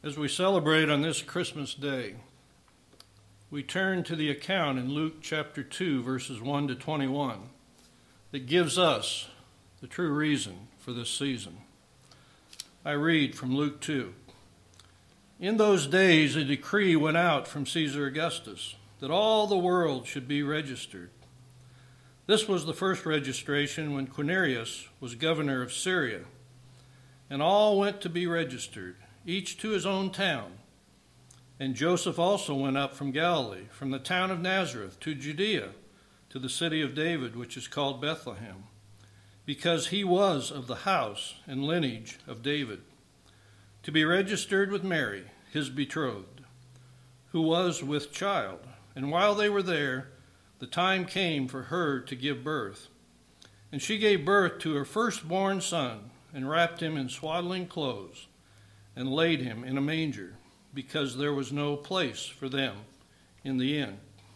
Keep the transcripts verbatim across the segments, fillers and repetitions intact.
As we celebrate on this Christmas day, we turn to the account in Luke chapter two, verses one to twenty-one, that gives us the true reason for this season. I read from Luke two. In those days a decree went out from Caesar Augustus that all the world should be registered. This was the first registration when Quirinius was governor of Syria, and all went to be registered, each to his own town. And Joseph also went up from Galilee, from the town of Nazareth to Judea, to the city of David, which is called Bethlehem, because he was of the house and lineage of David, to be registered with Mary, his betrothed, who was with child. And while they were there, the time came for her to give birth. And she gave birth to her firstborn son, and wrapped him in swaddling clothes, and laid him in a manger, because there was no place for them in the inn.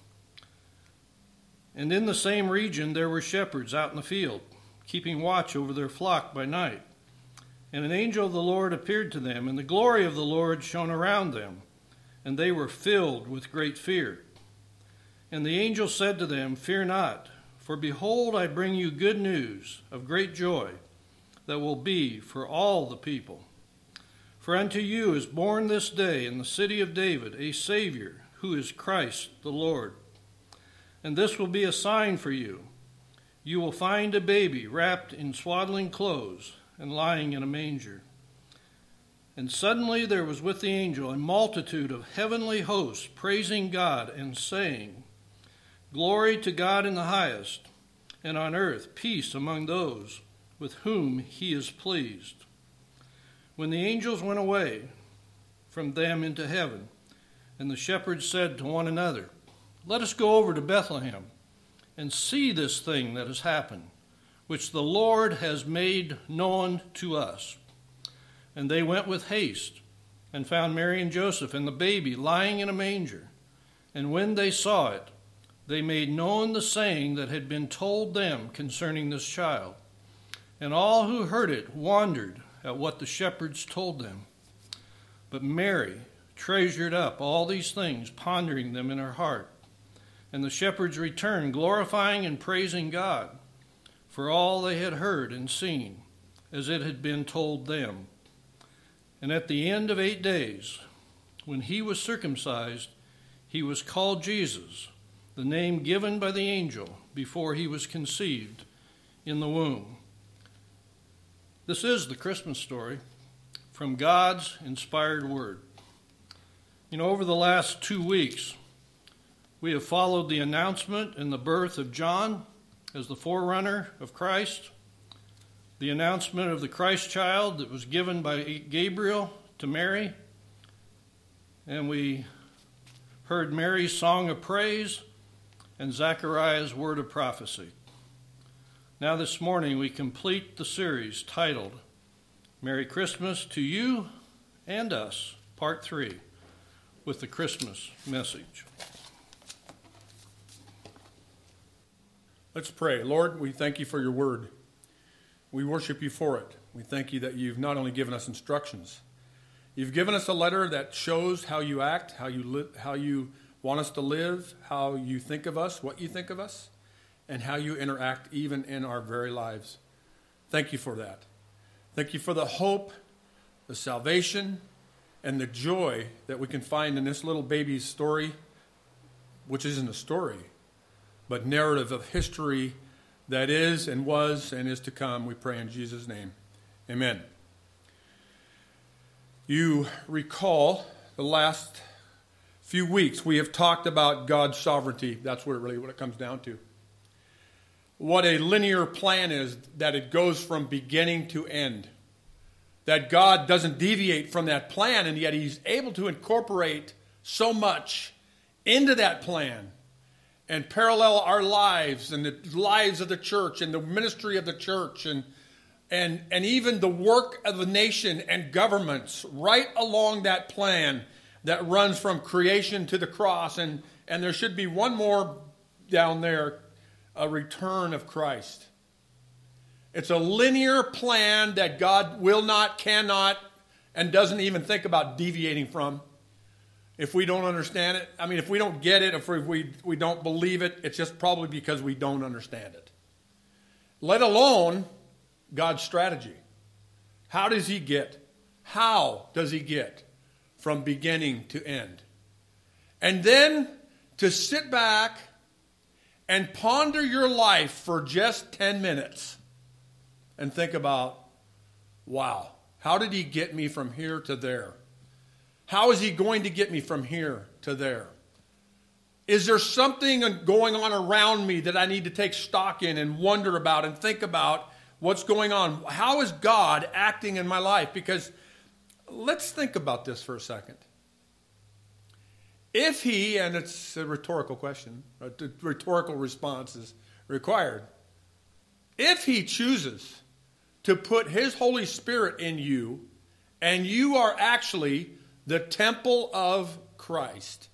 And in the same region there were shepherds out in the field, keeping watch over their flock by night. And an angel of the Lord appeared to them, and the glory of the Lord shone around them, and they were filled with great fear. And the angel said to them, Fear not, for behold, I bring you good news of great joy that will be for all the people. For unto you is born this day in the city of David a Savior, who is Christ the Lord. And this will be a sign for you. You will find a baby wrapped in swaddling clothes and lying in a manger. And suddenly there was with the angel a multitude of heavenly hosts praising God and saying, Glory to God in the highest, and on earth peace among those with whom he is pleased. When the angels went away from them into heaven, and the shepherds said to one another, Let us go over to Bethlehem and see this thing that has happened, which the Lord has made known to us. And they went with haste and found Mary and Joseph and the baby lying in a manger. And when they saw it, they made known the saying that had been told them concerning this child. And all who heard it wondered at what the shepherds told them. But Mary treasured up all these things, pondering them in her heart. And the shepherds returned, glorifying and praising God for all they had heard and seen, as it had been told them. And at the end of eight days, when he was circumcised, he was called Jesus, the name given by the angel before he was conceived in the womb. This is the Christmas story from God's inspired word. You know, over the last two weeks, we have followed the announcement and the birth of John as the forerunner of Christ, the announcement of the Christ child that was given by Gabriel to Mary, and we heard Mary's song of praise and Zechariah's word of prophecy. Now this morning we complete the series titled Merry Christmas to You and Us, Part three, with the Christmas message. Let's pray. Lord, we thank you for your word. We worship you for it. We thank you that you've not only given us instructions, you've given us a letter that shows how you act, how you li- how you want us to live, how you think of us, what you think of us, and how you interact even in our very lives. Thank you for that. Thank you for the hope, the salvation, and the joy that we can find in this little baby's story, which isn't a story, but narrative of history that is and was and is to come. We pray in Jesus' name. Amen. You recall the last few weeks we have talked about God's sovereignty. That's what it really what it comes down to. What a linear plan is, that it goes from beginning to end. That God doesn't deviate from that plan, and yet he's able to incorporate so much into that plan and parallel our lives and the lives of the church and the ministry of the church and and and even the work of the nation and governments right along that plan that runs from creation to the cross. And, and there should be one more down there, a return of Christ. It's a linear plan that God will not, cannot, and doesn't even think about deviating from. If we don't understand it, I mean, if we don't get it, if we, we, we don't believe it, it's just probably because we don't understand it. Let alone God's strategy. How does he get? How does he get from beginning to end? And then to sit back and ponder your life for just ten minutes and think about, wow, how did he get me from here to there? How is he going to get me from here to there? Is there something going on around me that I need to take stock in and wonder about and think about what's going on? How is God acting in my life? Because let's think about this for a second. If he, and it's a rhetorical question, a rhetorical response is required. If he chooses to put his Holy Spirit in you, and you are actually the temple of Christ,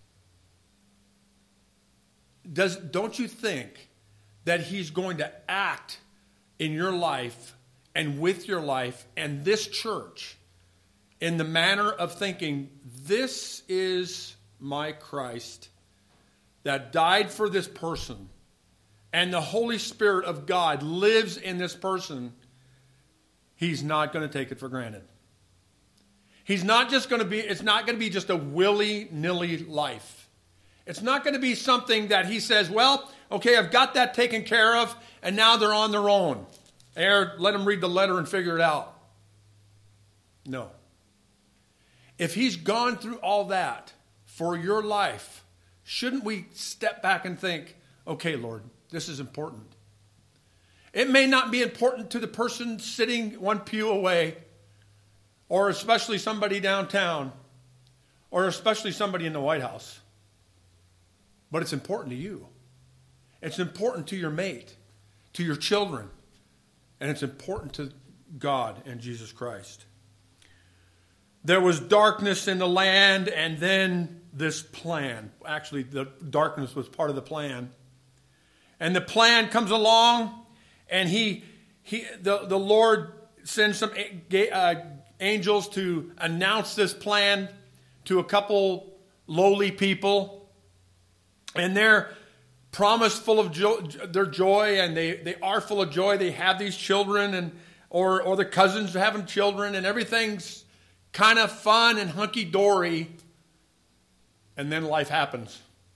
does, don't you think that he's going to act in your life and with your life and this church in the manner of thinking, this is my Christ that died for this person, and the Holy Spirit of God lives in this person? He's not going to take it for granted. He's not just going to be, it's not going to be just a willy-nilly life. It's not going to be something that he says, well, okay, I've got that taken care of, and now they're on their own. Or let them read the letter and figure it out. No. If he's gone through all that for your life, shouldn't we step back and think, okay, Lord, this is important. It may not be important to the person sitting one pew away, or especially somebody downtown, or especially somebody in the White House. But it's important to you. It's important to your mate, to your children, and it's important to God and Jesus Christ. There was darkness in the land, and then this plan. Actually, the darkness was part of the plan. And the plan comes along, and he, he, the, the Lord sends some uh, angels to announce this plan to a couple lowly people. And they're promised full of joy, their joy, and they, they are full of joy. They have these children, and or or the cousins having children, and everything's kind of fun and hunky-dory. And then life happens.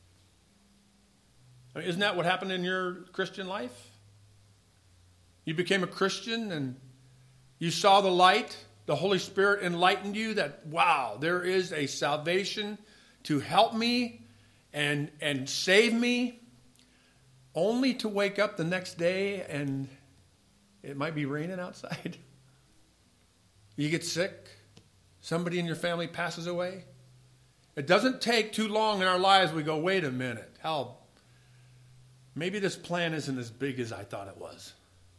I mean, isn't that what happened in your Christian life? You became a Christian, and you saw the light. The Holy Spirit enlightened you that, wow, there is a salvation to help me and and save me, only to wake up the next day and it might be raining outside. You get sick. Somebody in your family passes away. It doesn't take too long in our lives. We go, wait a minute. How? Maybe this plan isn't as big as I thought it was.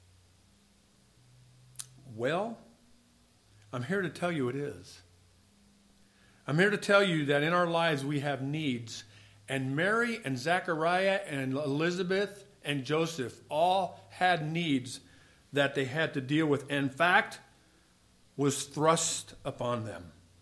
Well, I'm here to tell you it is. I'm here to tell you that in our lives we have needs. And Mary and Zechariah and Elizabeth and Joseph all had needs that they had to deal with. In fact, was thrust upon them.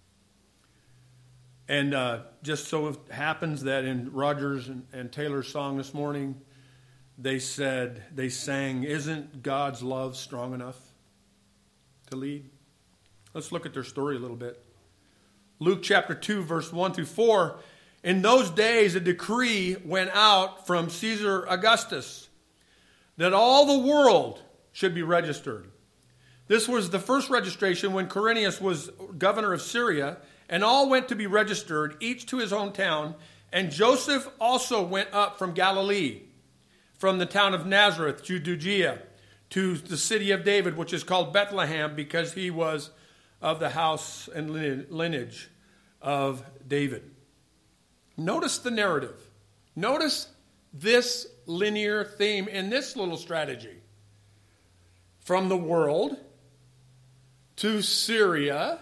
And uh, just so it happens that in Rogers and, and Taylor's song this morning, they said, they sang, "Isn't God's love strong enough to lead?" Let's look at their story a little bit. Luke chapter two, verse one through four. In those days, a decree went out from Caesar Augustus that all the world should be registered. This was the first registration when Quirinius was governor of Syria, and all went to be registered, each to his own town. And Joseph also went up from Galilee, from the town of Nazareth to Judea, to the city of David, which is called Bethlehem, because he was of the house and lineage of David. Notice the narrative. Notice this linear theme in this little strategy. From the world to Syria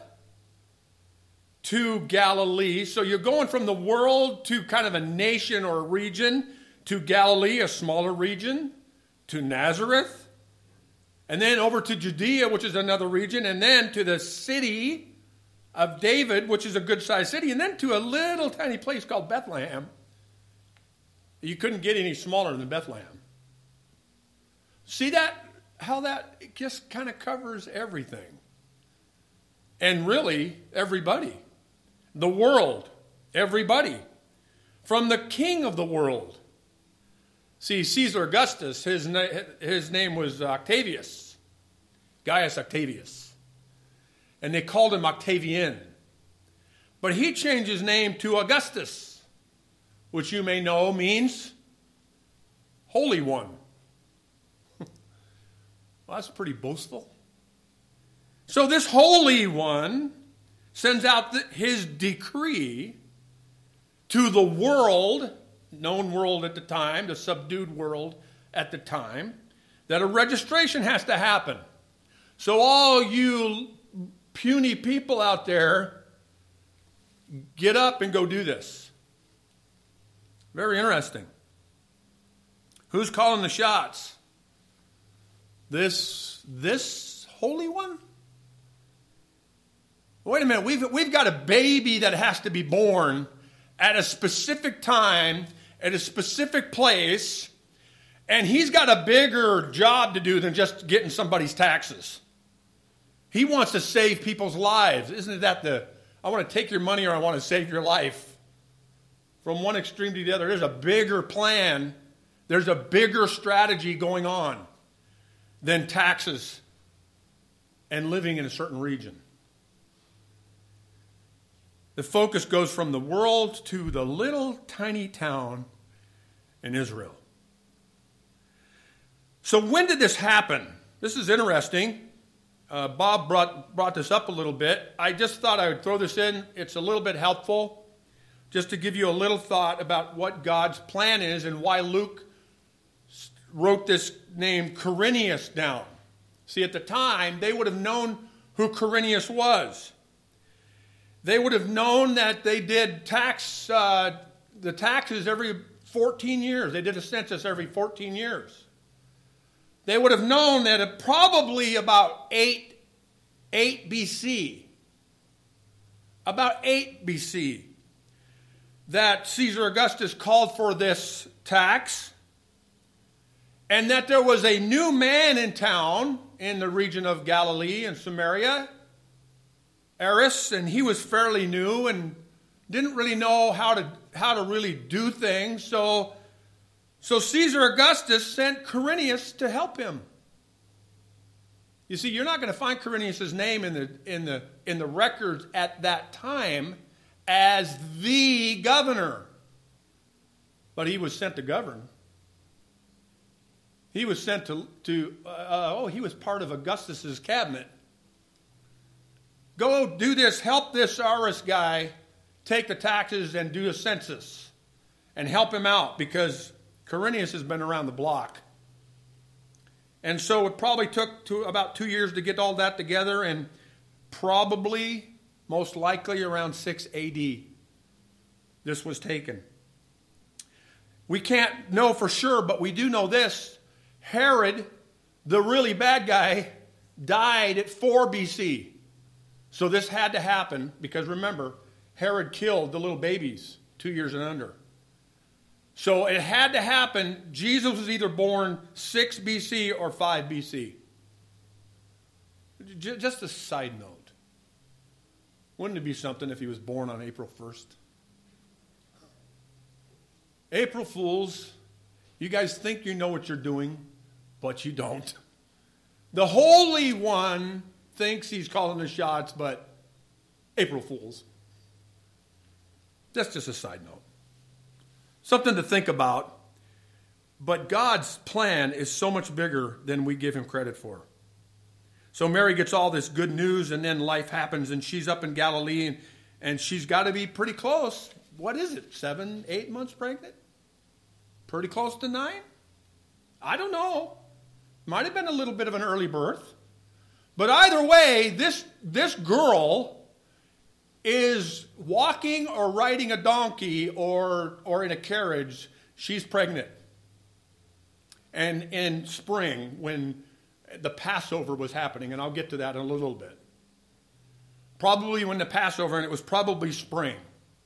to Galilee. So you're going from the world to kind of a nation or a region, to Galilee, a smaller region, to Nazareth, and then over to Judea, which is another region, and then to the city of David, which is a good-sized city, and then to a little tiny place called Bethlehem. You couldn't get any smaller than Bethlehem. See that? How that it just kind of covers everything. And really, everybody. The world. Everybody. From the king of the world. See, Caesar Augustus, his, na- his name was Octavius. Gaius Octavius. And they called him Octavian. But he changed his name to Augustus, which you may know means Holy One. Well, that's pretty boastful. So this Holy One sends out the, his decree to the world, known world at the time, the subdued world at the time, that a registration has to happen. So all you puny people out there, get up and go do this. Very interesting. Who's calling the shots? This, this Holy One? Wait a minute, we've, we've got a baby that has to be born at a specific time, at a specific place, and he's got a bigger job to do than just getting somebody's taxes. He wants to save people's lives. Isn't that the, I want to take your money or I want to save your life? From one extreme to the other, there's a bigger plan. There's a bigger strategy going on than taxes and living in a certain region. The focus goes from the world to the little tiny town in Israel. So when did this happen? This is interesting. Uh, Bob brought, brought this up a little bit. I just thought I would throw this in. It's a little bit helpful just to give you a little thought about what God's plan is and why Luke wrote this name Quirinius down. See, at the time, they would have known who Quirinius was. They would have known that they did tax uh, the taxes every fourteen years. They did a census every fourteen years. They would have known that at probably about eight, eight B C, about eight B C, that Caesar Augustus called for this tax, and that there was a new man in town in the region of Galilee and Samaria, Eris, and he was fairly new and didn't really know how to how to really do things. So, so Caesar Augustus sent Quirinius to help him. You see, you're not going to find Quirinius' name in the in the in the records at that time as the governor, but he was sent to govern. He was sent to, to uh, oh, he was part of Augustus's cabinet. Go do this, help this Aris guy take the taxes and do a census and help him out because Quirinius has been around the block. And so it probably took to about two years to get all that together, and probably, most likely around six A D, this was taken. We can't know for sure, but we do know this. Herod, the really bad guy, died at four B C. So this had to happen because remember, Herod killed the little babies two years and under. So it had to happen. Jesus was either born six B C or five B C. Just a side note. Wouldn't it be something if he was born on April first? April Fools, you guys think you know what you're doing, but you don't. The Holy One thinks he's calling the shots, but April Fools. That's just a side note. Something to think about. But God's plan is so much bigger than we give him credit for. So Mary gets all this good news, and then life happens, and she's up in Galilee, and, and she's got to be pretty close. What is it, seven, eight months pregnant? Pretty close to nine? I don't know. Might have been a little bit of an early birth. But either way, this, this girl is walking or riding a donkey or, or in a carriage. She's pregnant. And in spring, when the Passover was happening, and I'll get to that in a little bit. probably when the Passover, and it was probably spring.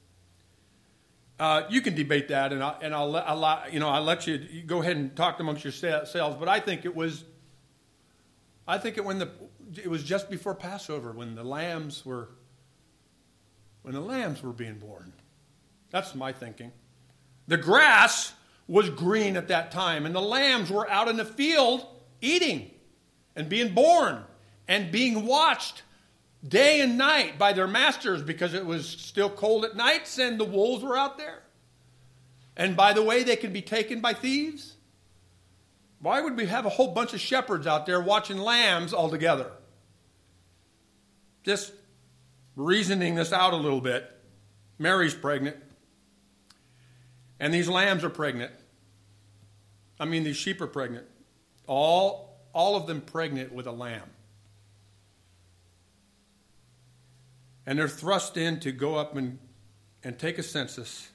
Uh, you can debate that, and, I, and I'll, let, I'll, you know, I'll let you, you go ahead and talk amongst yourselves. But I think it was, I think it when the, it was just before Passover when the lambs were, when the lambs were being born. That's my thinking. The grass was green at that time, and the lambs were out in the field eating and being born and being watched day and night by their masters because it was still cold at nights and the wolves were out there. And by the way, they could be taken by thieves. Why would we have a whole bunch of shepherds out there watching lambs all together? Just reasoning this out a little bit. Mary's pregnant. And these lambs are pregnant. I mean, these sheep are pregnant. All, all of them pregnant with a lamb. And they're thrust in to go up and, and take a census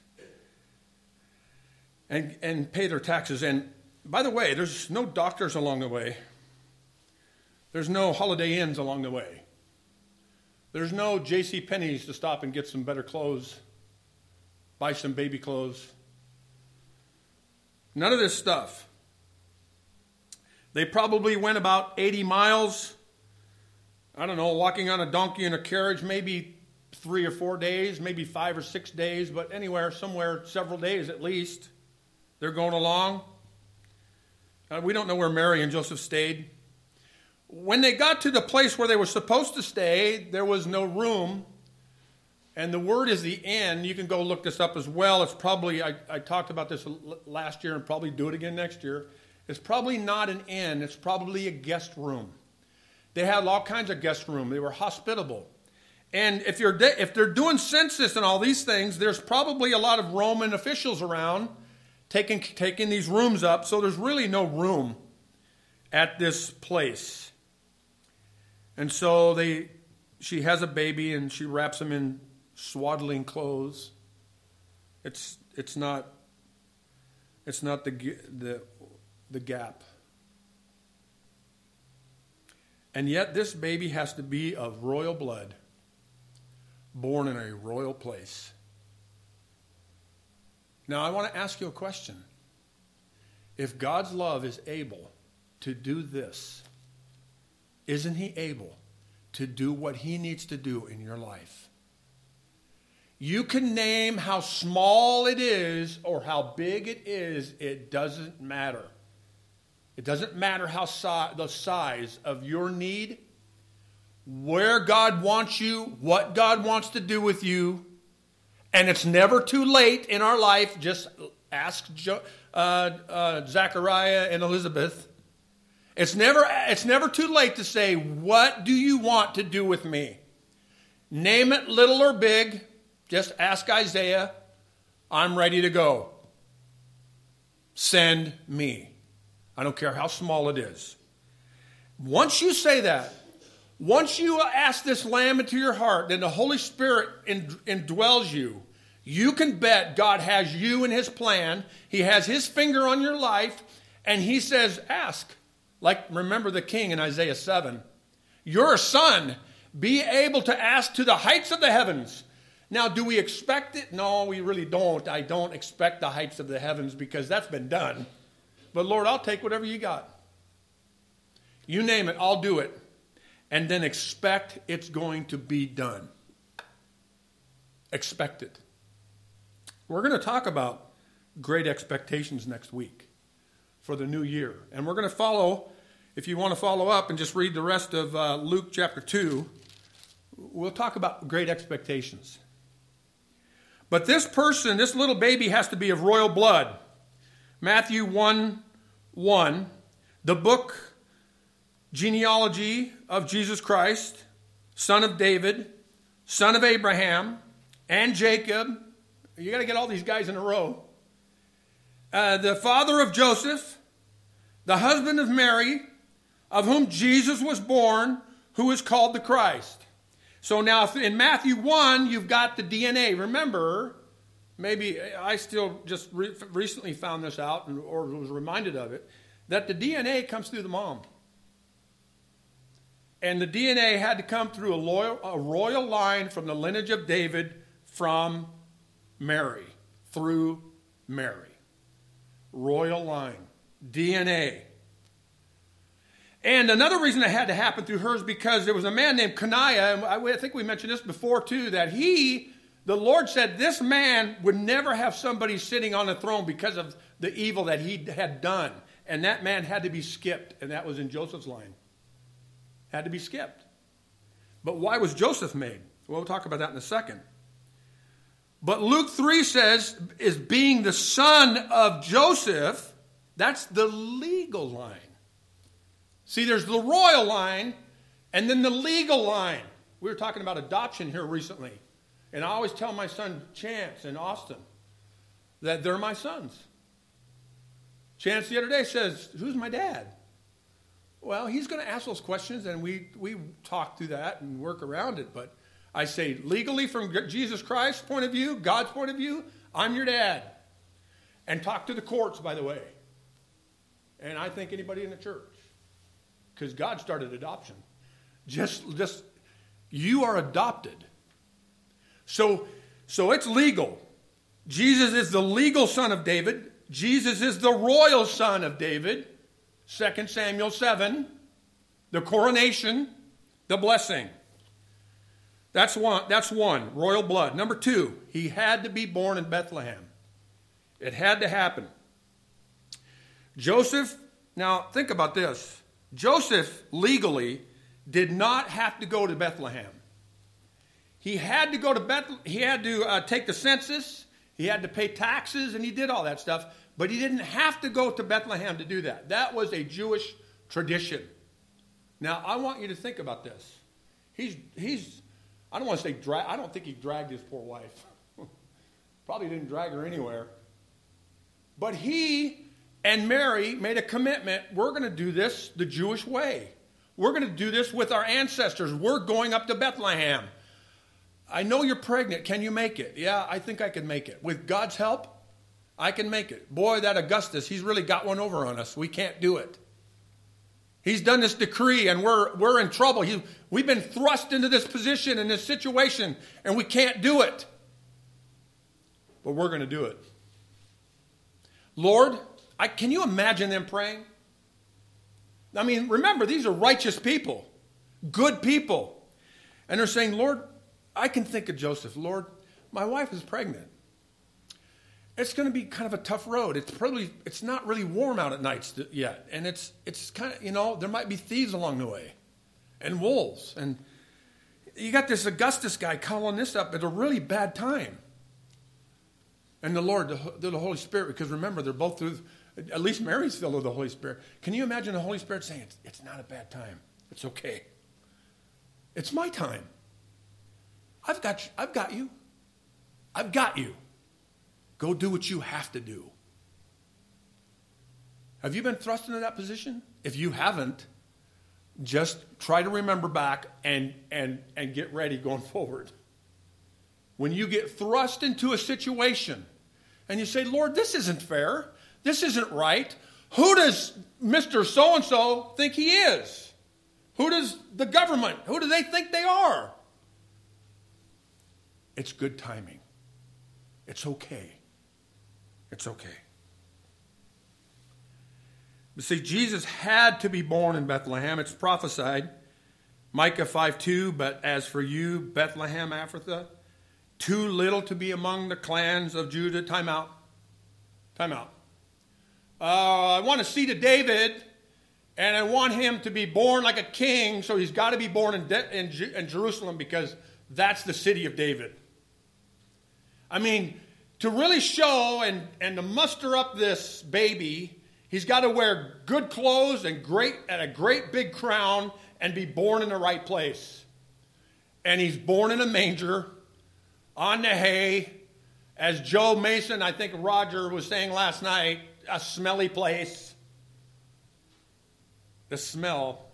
and, and pay their taxes. And by the way, there's no doctors along the way. There's no Holiday Inns along the way. There's no J C Penney's to stop and get some better clothes, buy some baby clothes. None of this stuff. They probably went about eighty miles. I don't know, walking on a donkey in a carriage, maybe three or four days, maybe five or six days, but anywhere, somewhere, several days at least. They're going along. Uh, we don't know where Mary and Joseph stayed. When they got to the place where they were supposed to stay, there was no room. And the word is the inn. You can go look this up as well. It's probably, I, I talked about this last year and probably do it again next year. It's probably not an inn. It's probably a guest room. They had all kinds of guest room. They were hospitable. And if you're de- if they're doing census and all these things, there's probably a lot of Roman officials around taking, taking these rooms up. So there's really no room at this place. And so they, she has a baby and she wraps him in swaddling clothes. It's it's not it's not the the the gap. And yet this baby has to be of royal blood, born in a royal place. Now I want to ask you a question. If God's love is able to do this, isn't he able to do what he needs to do in your life? You can name how small it is or how big it is. It doesn't matter. It doesn't matter how si- the size of your need, where God wants you, what God wants to do with you. And it's never too late in our life. Just ask jo- uh, uh, Zachariah and Elizabeth. It's never, it's never too late to say, what do you want to do with me? Name it little or big. Just ask Isaiah. I'm ready to go. Send me. I don't care how small it is. Once you say that, once you ask this lamb into your heart, then the Holy Spirit indwells you. You can bet God has you in his plan. He has his finger on your life, and he says, ask. Like, remember the king in Isaiah seven. You're a son. Be able to ask to the heights of the heavens. Now, do we expect it? No, we really don't. I don't expect the heights of the heavens because that's been done. But Lord, I'll take whatever you got. You name it, I'll do it. And then expect it's going to be done. Expect it. We're going to talk about great expectations next week for the new year. And we're going to follow, if you want to follow up and just read the rest of uh, Luke chapter two, we'll talk about great expectations. But this person, this little baby has to be of royal blood. Matthew one one, the book genealogy of Jesus Christ, son of David, son of Abraham, and Jacob. You got to get all these guys in a row. Uh, the father of Joseph, the husband of Mary, of whom Jesus was born, who is called the Christ. So now in Matthew one, you've got the D N A. Remember, maybe I still just re- recently found this out and, or was reminded of it, that the D N A comes through the mom. And the D N A had to come through a, loyal, a royal line from the lineage of David from Mary, through Mary. Royal line, D N A. And another reason it had to happen through her is because there was a man named Coniah, and I think we mentioned this before too, that he, the Lord said this man would never have somebody sitting on the throne because of the evil that he had done. And that man had to be skipped, and that was in Joseph's line. Had to be skipped. But why was Joseph made? Well, we'll talk about that in a second. But Luke three says, is being the son of Joseph, that's the legal line. See, there's the royal line and then the legal line. We were talking about adoption here recently. And I always tell my son Chance and Austin that they're my sons. Chance the other day says, who's my dad? Well, he's going to ask those questions, and we, we talk through that and work around it. But I say, legally, from Jesus Christ's point of view, God's point of view, I'm your dad. And talk to the courts, by the way. And I think anybody in the church. Because God started adoption. Just, just, you are adopted. So, so it's legal. Jesus is the legal son of David. Jesus is the royal son of David. Second Samuel seven. The coronation, the blessing. That's one, that's one, royal blood. Number two, he had to be born in Bethlehem. It had to happen. Joseph, now think about this. Joseph legally did not have to go to Bethlehem. He had to go to Beth. He had to uh, take the census. He had to pay taxes, and he did all that stuff. But he didn't have to go to Bethlehem to do that. That was a Jewish tradition. Now I want you to think about this. He's he's. I don't want to say drag. I don't think he dragged his poor wife. Probably didn't drag her anywhere. But he and Mary made a commitment. We're going to do this the Jewish way. We're going to do this with our ancestors. We're going up to Bethlehem. I know you're pregnant. Can you make it? Yeah, I think I can make it. With God's help, I can make it. Boy, that Augustus, he's really got one over on us. We can't do it. He's done this decree, and we're we're in trouble. He, we've been thrust into this position, in this situation, and we can't do it. But we're going to do it. Lord, I, can you imagine them praying? I mean, remember, these are righteous people, good people. And they're saying, Lord, I can think of Joseph. Lord, my wife is pregnant. It's going to be kind of a tough road. It's probably it's not really warm out at nights yet, and it's it's kind of, you know, there might be thieves along the way, and wolves, and you got this Augustus guy calling this up at a really bad time. And the Lord, the, the Holy Spirit, because remember, they're both through. At least Mary's filled with the Holy Spirit. Can you imagine the Holy Spirit saying, "It's, it's not a bad time. It's okay. It's my time. I've got you. I've got you. I've got you. Go do what you have to do." Have you been thrust into that position? If you haven't, just try to remember back and, and, and get ready going forward. When you get thrust into a situation and you say, Lord, this isn't fair. This isn't right. Who does Mister So-and-so think he is? Who does the government, who do they think they are? It's good timing. It's okay. It's okay. But see, Jesus had to be born in Bethlehem. It's prophesied. Micah five two, but as for you, Bethlehem Ephrathah, too little to be among the clans of Judah. Time out. Time out. Uh, I want a seed of David, and I want him to be born like a king, so he's got to be born in, De- in, Ju- in Jerusalem because that's the city of David. I mean, to really show and, and to muster up this baby, he's got to wear good clothes and great and a great big crown and be born in the right place. And he's born in a manger, on the hay, as Joe Mason, I think Roger was saying last night, a smelly place. The smell.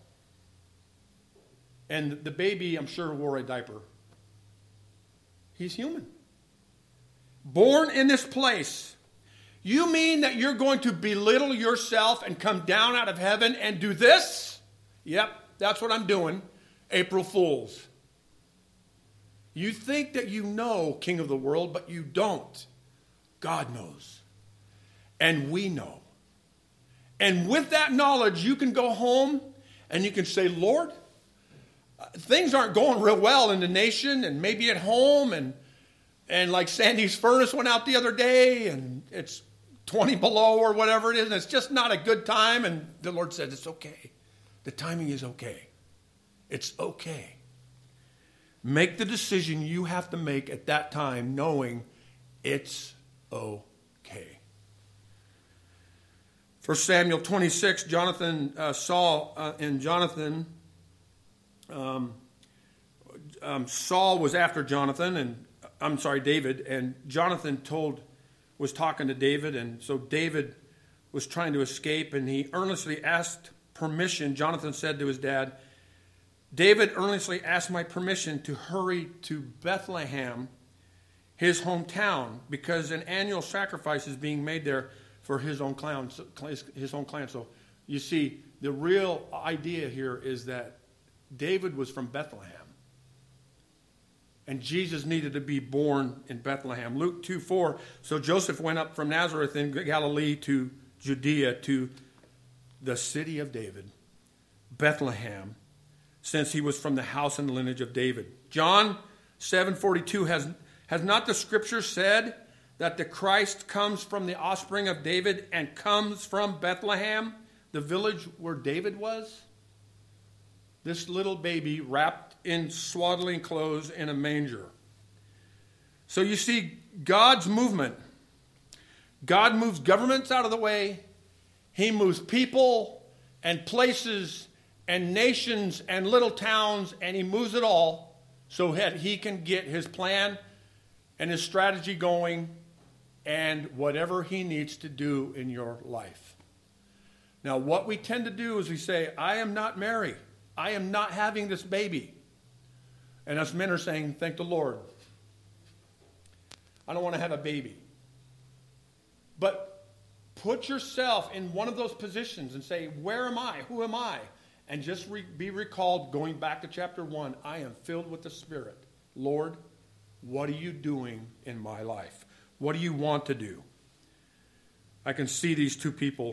And the baby, I'm sure, wore a diaper. He's human. Born in this place. You mean that you're going to belittle yourself and come down out of heaven and do this? Yep, that's what I'm doing. April Fools. You think that you know King of the world, but you don't. God knows. And we know. And with that knowledge, you can go home and you can say, Lord, things aren't going real well in the nation and maybe at home. And, and like Sandy's furnace went out the other day and it's twenty below or whatever it is. And it's just not a good time. And the Lord said, it's okay. The timing is okay. It's okay. Make the decision you have to make at that time knowing it's okay. First Samuel twenty-six, Jonathan uh, Saul uh, and Jonathan, um, um, Saul was after Jonathan, and I'm sorry, David, and Jonathan told, was talking to David, and so David was trying to escape, and he earnestly asked permission. Jonathan said to his dad, David earnestly asked my permission to hurry to Bethlehem, his hometown, because an annual sacrifice is being made there for his own clan. His own clan. So you see, the real idea here is that David was from Bethlehem, and Jesus needed to be born in Bethlehem. Luke two four. So Joseph went up from Nazareth in Galilee to Judea, to the city of David, Bethlehem, since he was from the house and lineage of David. John seven forty-two, has, has not the scripture said that the Christ comes from the offspring of David and comes from Bethlehem, the village where David was? This little baby wrapped in swaddling clothes in a manger. So you see God's movement. God moves governments out of the way. He moves people and places and nations and little towns, and he moves it all so that he can get his plan and his strategy going and whatever he needs to do in your life. Now, what we tend to do is we say, I am not Mary. I am not having this baby. And us men are saying, thank the Lord. I don't want to have a baby. But put yourself in one of those positions and say, where am I? Who am I? And just re- be recalled, going back to chapter one, I am filled with the Spirit. Lord, what are you doing in my life? What do you want to do? I can see these two people.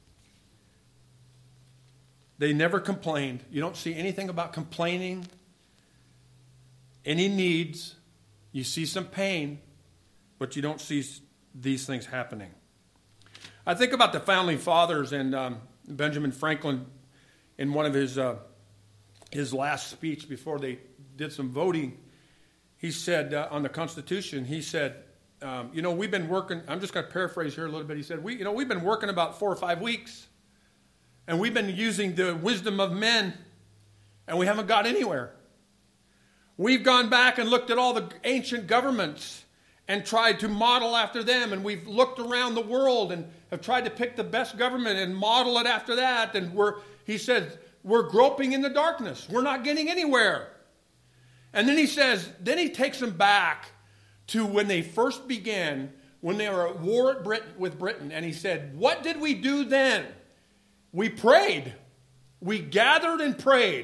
They never complained. You don't see anything about complaining, any needs. You see some pain, but you don't see these things happening. I think about the founding fathers and um, Benjamin Franklin in one of his uh, his last speech before they did some voting. He said uh, on the Constitution, he said, um, you know, we've been working, I'm just going to paraphrase here a little bit. He said, we, you know, we've been working about four or five weeks, and we've been using the wisdom of men, and we haven't got anywhere. We've gone back and looked at all the ancient governments and tried to model after them, and we've looked around the world and have tried to pick the best government and model it after that, and we're, he said, we're groping in the darkness. We're not getting anywhere. And then he says, then he takes them back to when they first began, when they were at war at Britain, with Britain, and he said, what did we do then? We prayed. We gathered and prayed.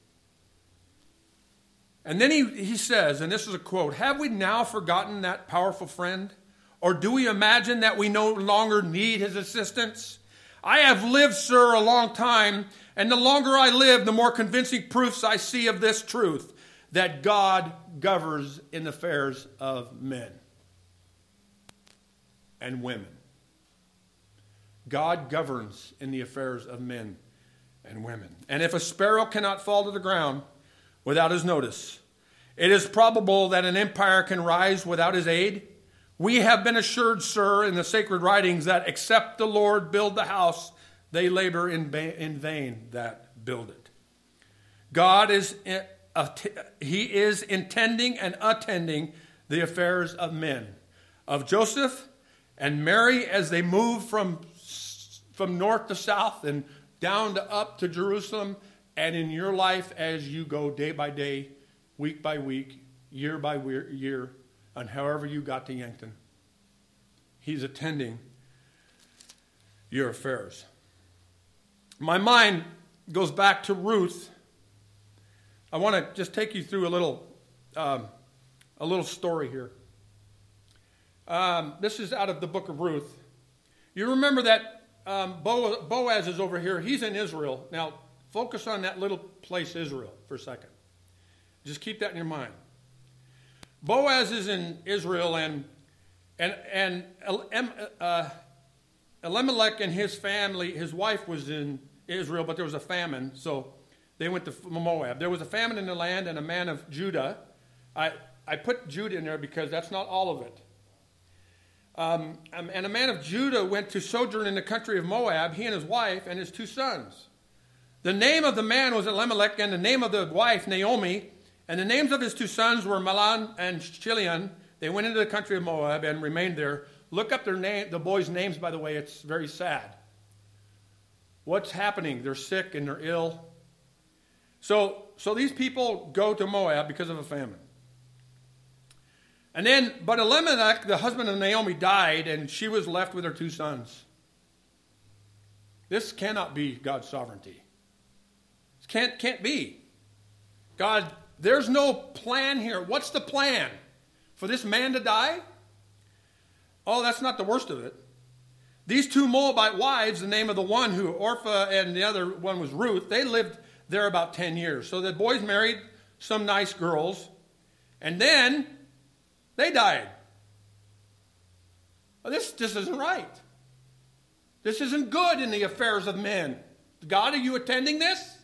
And then he, he says, and this is a quote, have we now forgotten that powerful friend? Or do we imagine that we no longer need his assistance? I have lived, sir, a long time, and the longer I live, the more convincing proofs I see of this truth, that God governs in the affairs of men and women. God governs in the affairs of men and women. And if a sparrow cannot fall to the ground without his notice, it is probable that an empire can rise without his aid. We have been assured, sir, in the sacred writings that except the Lord build the house, they labor in vain that build it. God is, he is intending and attending the affairs of men, of Joseph and Mary as they move from, from north to south and down to up to Jerusalem, and in your life as you go day by day, week by week, year by year, and however you got to Yankton. He's attending your affairs. My mind goes back to Ruth, I want to just take you through a little, um, a little story here. Um, this is out of the book of Ruth. You remember that um, Boaz is over here. He's in Israel. Now, focus on that little place, Israel, for a second. Just keep that in your mind. Boaz is in Israel, and and and uh, Elimelech and his family, his wife was in Israel, but there was a famine, so they went to Moab. There was a famine in the land, and a man of Judah. I I put Judah in there because that's not all of it. Um, and a man of Judah went to sojourn in the country of Moab, he and his wife and his two sons. The name of the man was Elimelech, and the name of the wife Naomi, and the names of his two sons were Mahlon and Chilion. They went into the country of Moab and remained there. Look up their name, the boys' names, by the way. It's very sad. What's happening? They're sick and they're ill. So, so these people go to Moab because of a famine. And then, but Elimelech, the husband of Naomi, died, and she was left with her two sons. This cannot be God's sovereignty. It can't, can't be. God, there's no plan here. What's the plan? For this man to die? Oh, that's not the worst of it. These two Moabite wives, the name of the one who Orpah and the other one was Ruth, they lived there about ten years. So the boys married some nice girls, and then they died. Well, this, this isn't right. This isn't good in the affairs of men. God, are you attending this?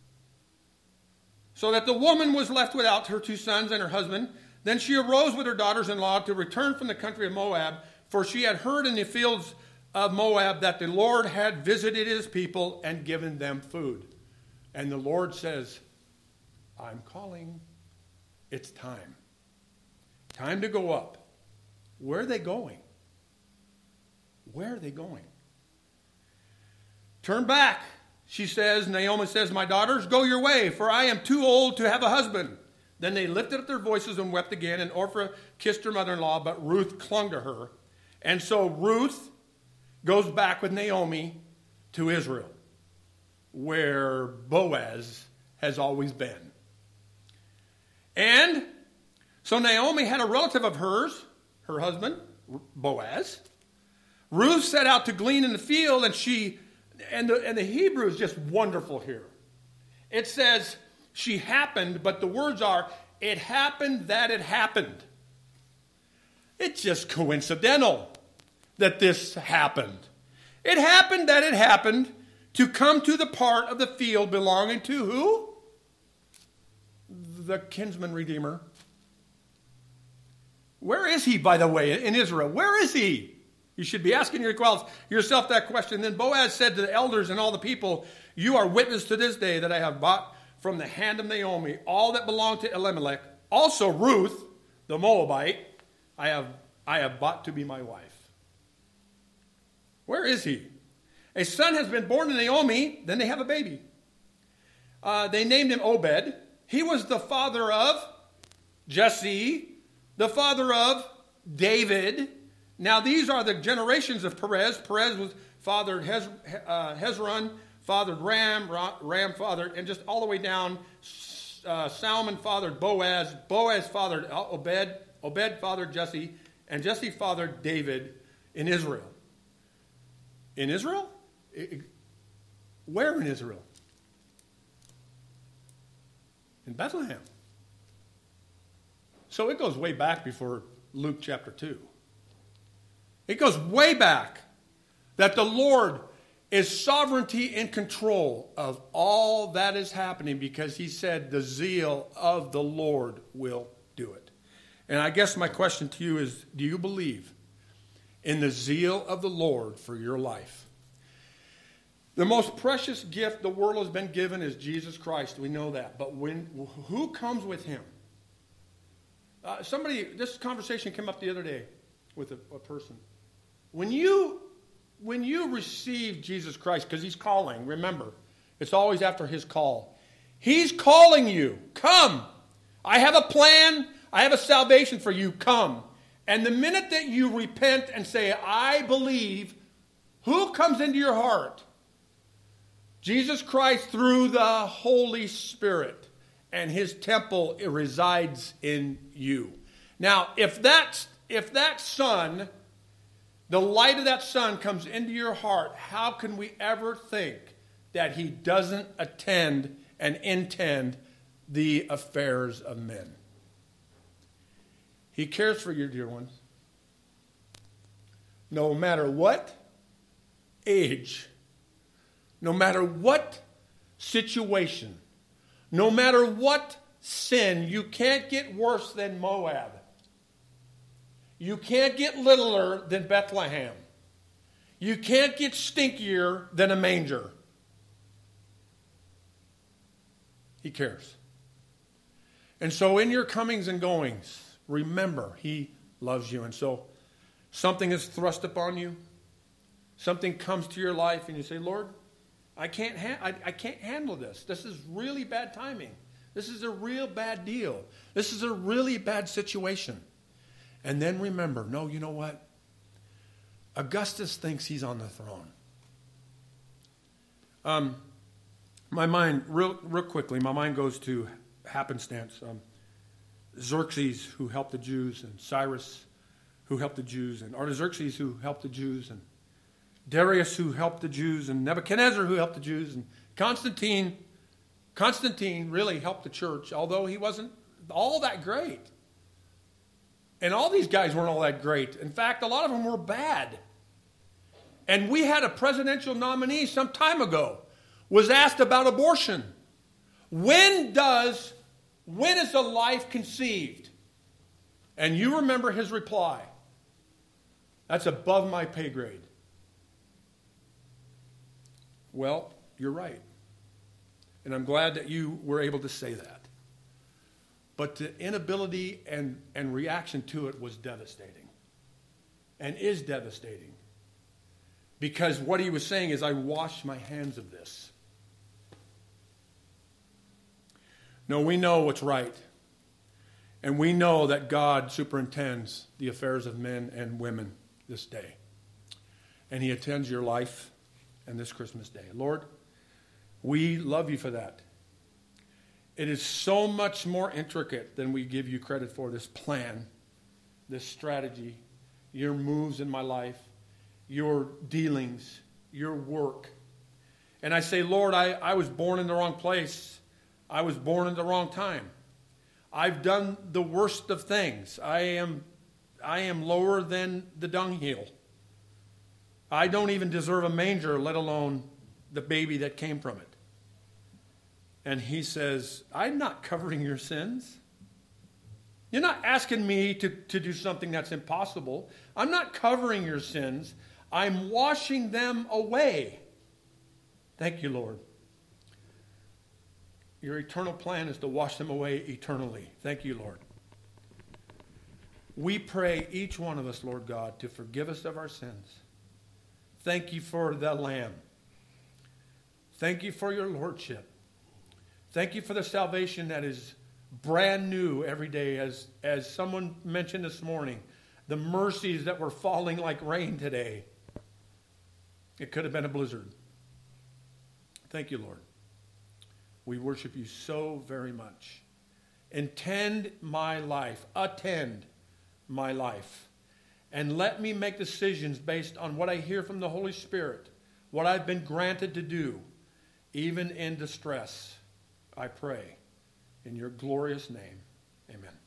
So that the woman was left without her two sons and her husband. Then she arose with her daughters-in-law to return from the country of Moab, for she had heard in the fields of Moab that the Lord had visited his people and given them food. And the Lord says, I'm calling. It's time. Time to go up. Where are they going? Where are they going? Turn back, she says. Naomi says, my daughters, go your way, for I am too old to have a husband. Then they lifted up their voices and wept again, and Orpah kissed her mother-in-law, but Ruth clung to her. And so Ruth goes back with Naomi to Israel, where Boaz has always been. And so Naomi had a relative of hers, her husband, Boaz. Ruth set out to glean in the field, and she, and the, and the Hebrew is just wonderful here. It says, she happened, but the words are, it happened that it happened. It's just coincidental that this happened. It happened that it happened to come to the part of the field belonging to who? The kinsman redeemer. Where is he, by the way, in Israel? Where is he? You should be asking yourself that question. Then Boaz said to the elders and all the people, you are witness to this day that I have bought from the hand of Naomi all that belonged to Elimelech. Also Ruth, the Moabite, I have, I have bought to be my wife. Where is he? A son has been born to Naomi. Then they have a baby. Uh, they named him Obed. He was the father of Jesse, the father of David. Now these are the generations of Perez. Perez was fathered Hez, uh, Hezron, fathered Ram, Ram fathered, and just all the way down. Uh, Salmon fathered Boaz. Boaz fathered Obed. Obed fathered Jesse. And Jesse fathered David in Israel. In Israel? Where in Israel? In Bethlehem. So it goes way back before Luke chapter two. It goes way back that the Lord is sovereignty and control of all that is happening, because he said the zeal of the Lord will do it. And I guess my question to you is, do you believe in the zeal of the Lord for your life? The most precious gift the world has been given is Jesus Christ. We know that. But when who comes with him? Uh, somebody, this conversation came up the other day with a, a person. When you, when you receive Jesus Christ, because he's calling, remember, it's always after his call. He's calling you. Come. I have a plan. I have a salvation for you. Come. And the minute that you repent and say, I believe, who comes into your heart? Jesus Christ through the Holy Spirit. and his temple resides in you. Now, if that's, if that sun, the light of that sun comes into your heart, how can we ever think that he doesn't attend and intend the affairs of men? He cares for your dear ones. No matter what age, no matter what situation, no matter what sin, you can't get worse than Moab. You can't get littler than Bethlehem. You can't get stinkier than a manger. He cares. And so in your comings and goings, remember, he loves you. And so something is thrust upon you. Something comes to your life and you say, Lord, I can't, ha- I, I can't handle this. This is really bad timing. This is a real bad deal. This is a really bad situation. And then remember, no, you know what? Augustus thinks he's on the throne. Um, my mind, real, real quickly, my mind goes to happenstance. Um, Xerxes, who helped the Jews, and Cyrus, who helped the Jews, and Artaxerxes, who helped the Jews, and Darius, who helped the Jews, and Nebuchadnezzar, who helped the Jews, and Constantine. Constantine really helped the church, although he wasn't all that great. And all these guys weren't all that great. In fact, a lot of them were bad. And we had a presidential nominee some time ago was asked about abortion. When does, when is a life conceived? And you remember his reply. That's above my pay grade. Well, you're right. And I'm glad that you were able to say that. But the inability and, and reaction to it was devastating. And is devastating. Because what he was saying is, I wash my hands of this. No, we know what's right. And we know that God superintends the affairs of men and women this day. And he attends your life and this Christmas day. Lord, we love you for that. It is so much more intricate than we give you credit for, this plan, this strategy, your moves in my life, your dealings, your work. And I say, Lord, I, I was born in the wrong place. I was born in the wrong time. I've done the worst of things. I am, I am lower than the dunghill. I don't even deserve a manger, let alone the baby that came from it. And he says, I'm not covering your sins. You're not asking me to, to do something that's impossible. I'm not covering your sins. I'm washing them away. Thank you, Lord. Your eternal plan is to wash them away eternally. Thank you, Lord. We pray, each one of us, Lord God, to forgive us of our sins. Thank you for the Lamb. Thank you for your lordship. Thank you for the salvation that is brand new every day. As, as someone mentioned this morning, the mercies that were falling like rain today. It could have been a blizzard. Thank you, Lord. We worship you so very much. Intend my life. Attend my life. And let me make decisions based on what I hear from the Holy Spirit, what I've been granted to do, even in distress. I pray in your glorious name. Amen.